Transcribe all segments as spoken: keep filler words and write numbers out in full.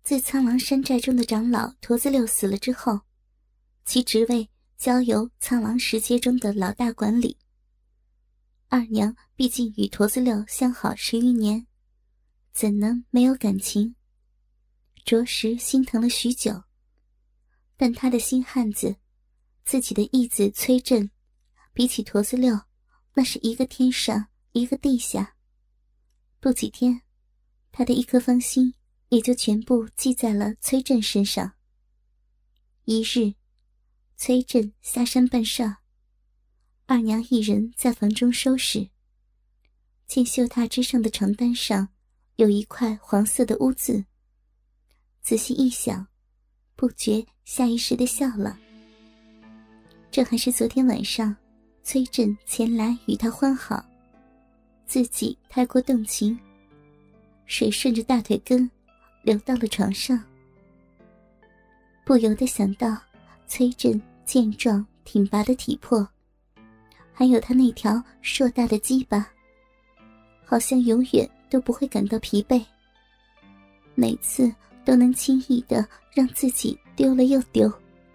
自苍狼山寨中的长老驼子六死了之后，其职位交由苍狼石阶中的老大管理。二娘毕竟与驼子六相好十余年，怎能没有感情？着实心疼了许久。但他的新汉子，自己的义子崔振，比起驼子六，那是一个天上一个地下。不几天，他的一颗芳心也就全部记在了崔振身上。一日，崔振下山办事，二娘一人在房中收拾，见绣榻之上的床单上有一块黄色的污渍，仔细一想，不觉下意识地笑了。这还是昨天晚上崔振前来与他欢好，自己太过动情，水顺着大腿根流到了床上。不由得想到崔振健壮挺拔的体魄，还有他那条硕大的鸡巴，好像永远都不会感到疲惫，每次都能轻易地让自己丢了又丢。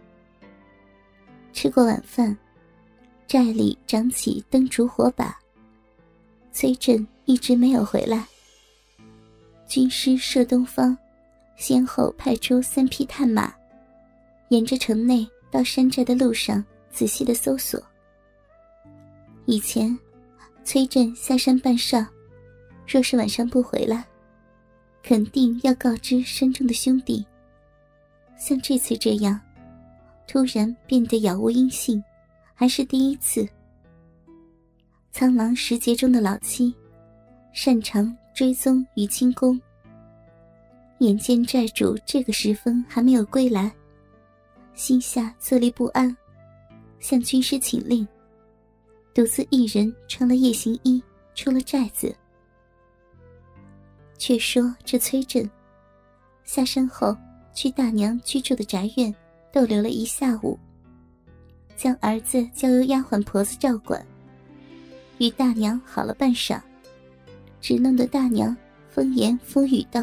吃过晚饭，寨里长起灯烛火把，崔振一直没有回来。军师射东方先后派出三匹探马，沿着城内到山寨的路上仔细地搜索。以前崔振下山办事，若是晚上不回来，肯定要告知山中的兄弟。像这次这样突然变得杳无音信，还是第一次。苍狼石阶中的老七擅长追踪与轻功，眼见寨主这个时分还没有归来，心下坐立不安，向军师请令，独自一人穿了夜行衣出了寨子。却说这崔振下山后去大娘居住的宅院逗留了一下午，将儿子交由丫鬟婆子照管，与大娘好了半晌，只弄得大娘风言风语道：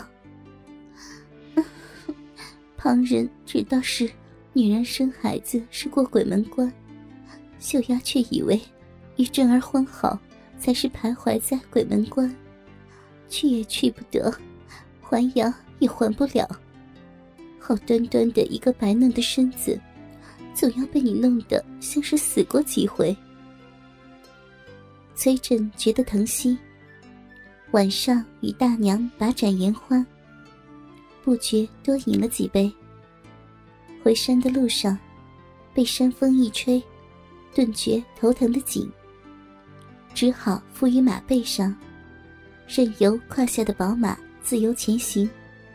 旁人知道是女人生孩子是过鬼门关，秀丫却以为与振儿婚好才是徘徊在鬼门关，去也去不得，还阳也还不了。好端端的一个白嫩的身子，总要被你弄得像是死过几回。崔振觉得疼惜，晚上与大娘把盏言欢，不觉多饮了几杯。回山的路上，被山风一吹，顿觉头疼的紧，只好伏于马背上，任由胯下的宝马自由前行。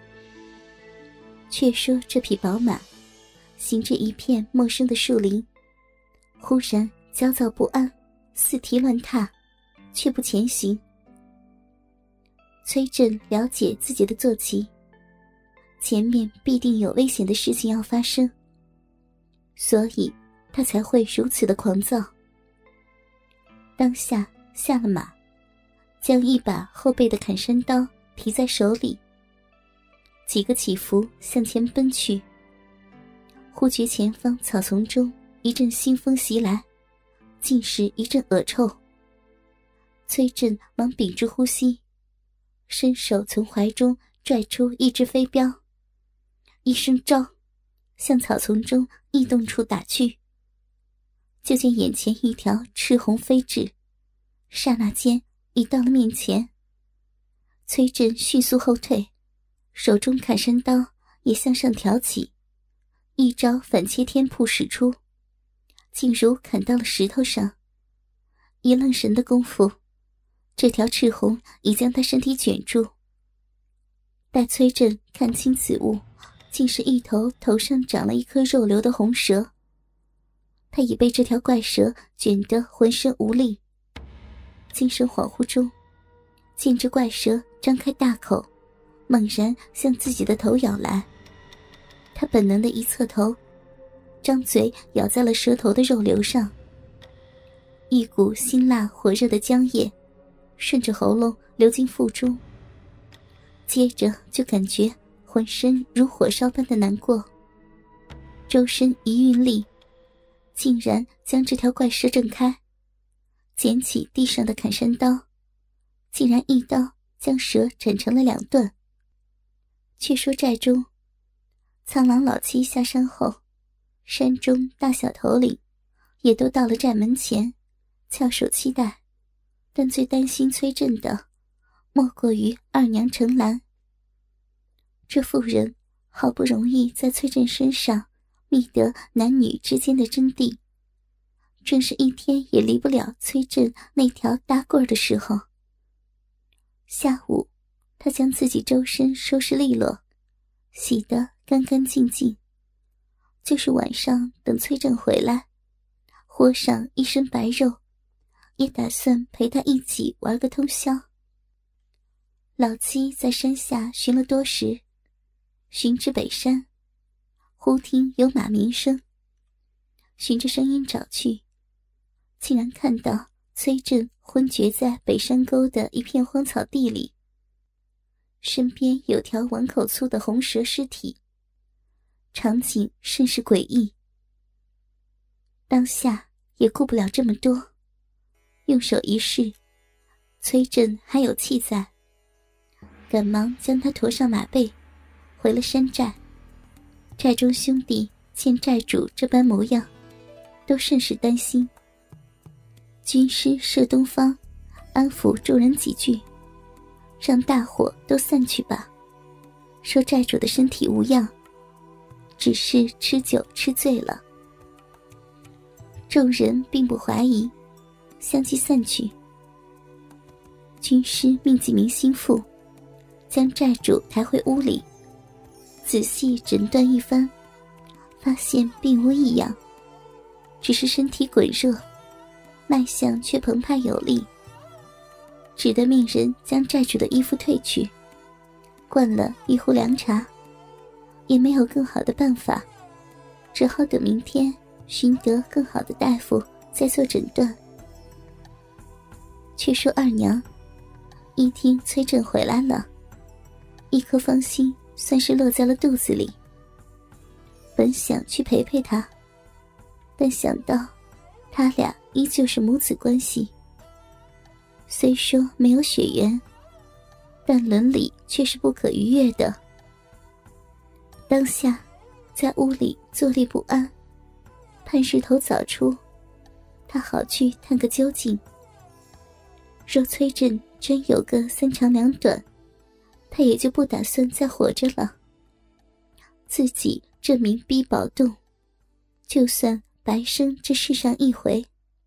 却说这匹宝马行至一片陌生的树林，忽然焦躁不安，四蹄乱踏，却不前行。崔振了解自己的坐骑，前面必定有危险的事情要发生，所以他才会如此的狂躁。当下下了马，将一把后背的砍山刀提在手里，几个起伏向前奔去。忽觉前方草丛中一阵腥风袭来，尽是一阵恶臭。崔振忙屏住呼吸，伸手从怀中拽出一只飞镖，一声招，向草丛中异动处打去。就见眼前一条赤红飞至，刹那间已到了面前。崔振迅速后退，手中砍山刀也向上挑起，一招反切天瀑使出，竟如砍到了石头上。一愣神的功夫，这条赤红已将他身体卷住。待崔振看清此物，竟是一头头上长了一颗肉瘤的红蛇。他已被这条怪蛇卷得浑身无力，精神恍惚中，见这怪蛇张开大口，猛然向自己的头咬来。他本能的一侧头，张嘴咬在了蛇头的肉瘤上，一股辛辣火热的浆液顺着喉咙流进腹中，接着就感觉浑身如火烧般的难过。周身一运力，竟然将这条怪蛇挣开，捡起地上的砍山刀，竟然一刀将蛇斩成了两段。却说寨中，苍狼老七下山后，山中大小头领也都到了寨门前，翘首期待。但最担心崔振的，莫过于二娘程兰。这妇人好不容易在崔振身上觅得男女之间的真谛，正是一天也离不了崔振那条大棍儿的时候。下午，他将自己周身收拾利落，洗得干干净净，就是晚上等崔振回来，豁上一身白肉，也打算陪他一起玩个通宵。老七在山下寻了多时，寻至北山，忽听有马鸣声，循着声音找去，竟然看到崔振昏厥在北山沟的一片荒草地里，身边有条碗口粗的红蛇尸体，场景甚是诡异。当下也顾不了这么多，用手一试，崔振还有气在，赶忙将他驮上马背，回了山寨。寨中兄弟见寨主这般模样，都甚是担心。军师射东方安抚众人几句，让大伙都散去吧，说寨主的身体无恙，只是吃酒吃醉了。众人并不怀疑，相继散去。军师命几名心腹将寨主抬回屋里，仔细诊断一番，发现并无异样，只是身体滚热，脉象却澎湃有力，只得命人将寨主的衣服褪去，灌了一壶凉茶，也没有更好的办法，只好等明天寻得更好的大夫再做诊断。却说二娘一听崔振回来了，一颗芳心算是落在了肚子里，本想去陪陪他，但想到他俩依旧是母子关系，虽说没有血缘，但伦理却是不可逾越的。当下在屋里坐立不安，盼日头早出，他好去探个究竟。若崔振真有个三长两短，他也就不打算再活着了。自己这名逼宝洞，就算白生这世上一回。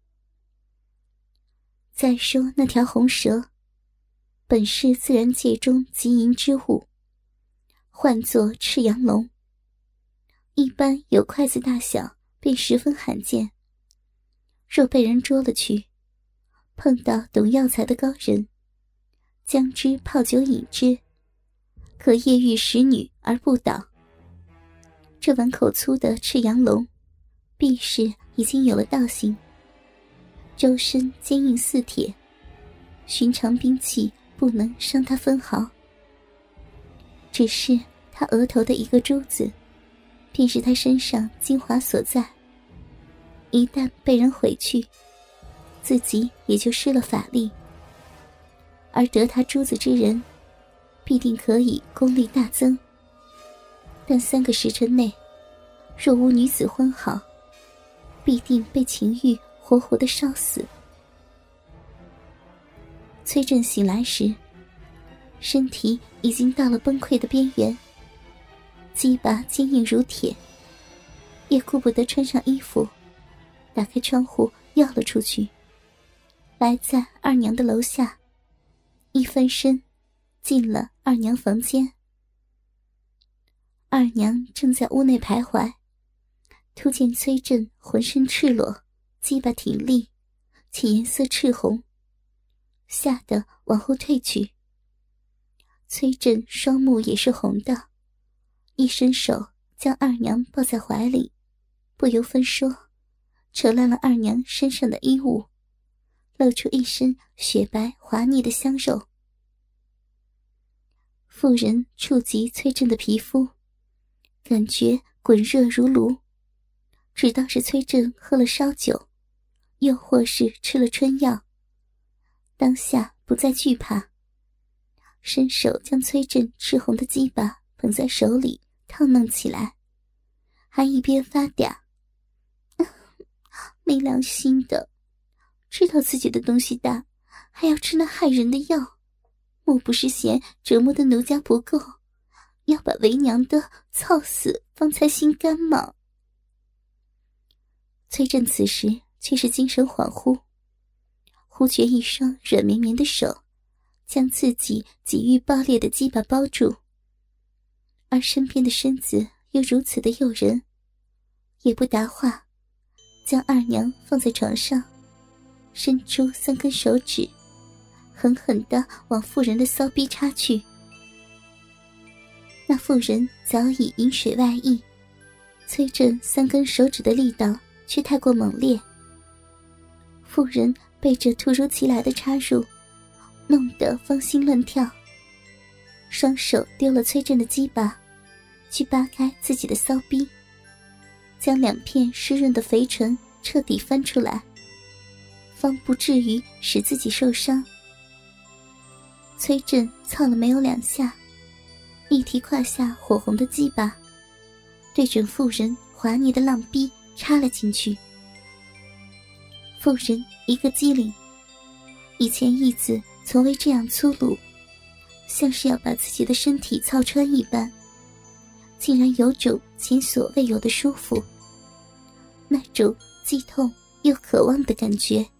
再说那条红蛇，本是自然界中极淫之物，唤作赤阳龙，一般有筷子大小，便十分罕见。若被人捉了去，碰到懂药材的高人，将之泡酒饮之，可夜遇使女而不倒。这碗口粗的赤阳龙，必是已经有了道行，周身坚硬似铁，寻常兵器不能伤他分毫。只是他额头的一个珠子，便是他身上精华所在，一旦被人毁去，自己也就失了法力，而得他珠子之人，必定可以功力大增。但三个时辰内，若无女子欢好，必定被情欲活活的烧死。崔振醒来时，身体已经到了崩溃的边缘，鸡巴坚硬如铁，也顾不得穿上衣服，打开窗户跃了出去，来在二娘的楼下，一翻身进了二娘房间。二娘正在屋内徘徊，突见崔振浑身赤裸，鸡巴挺立，且颜色赤红，吓得往后退去。崔振双目也是红的，一伸手将二娘抱在怀里，不由分说扯烂了二娘身上的衣物，露出一身雪白滑腻的香肉。 妇人触及崔振的皮肤，感觉滚热如炉，知道是崔振喝了烧酒，又或是吃了春药，当下不再惧怕，伸手将崔振赤红的鸡巴捧在手里烫弄起来，还一边发嗲：没良心的，知道自己的东西大，还要吃那害人的药，莫不是嫌折磨的奴家不够，要把为娘的操死方才心甘吗？崔振此时却是精神恍惚，忽觉一双软绵绵的手将自己几欲爆裂的鸡巴包住，而身边的身子又如此的诱人，也不答话，将二娘放在床上，伸出三根手指，狠狠地往妇人的骚逼插去。那妇人早已饮水外溢，崔振三根手指的力道却太过猛烈，妇人被这突如其来的插入弄得芳心乱跳，双手丢了崔振的鸡巴，去扒开自己的骚逼，将两片湿润的肥唇彻底翻出来，方不至于使自己受伤。崔振操了没有两下，一提胯下火红的鸡巴，对准妇人滑腻的浪逼插了进去。妇人一个机灵，以前义子从未这样粗鲁，像是要把自己的身体操穿一般，竟然有种前所未有的舒服，那种既痛又渴望的感觉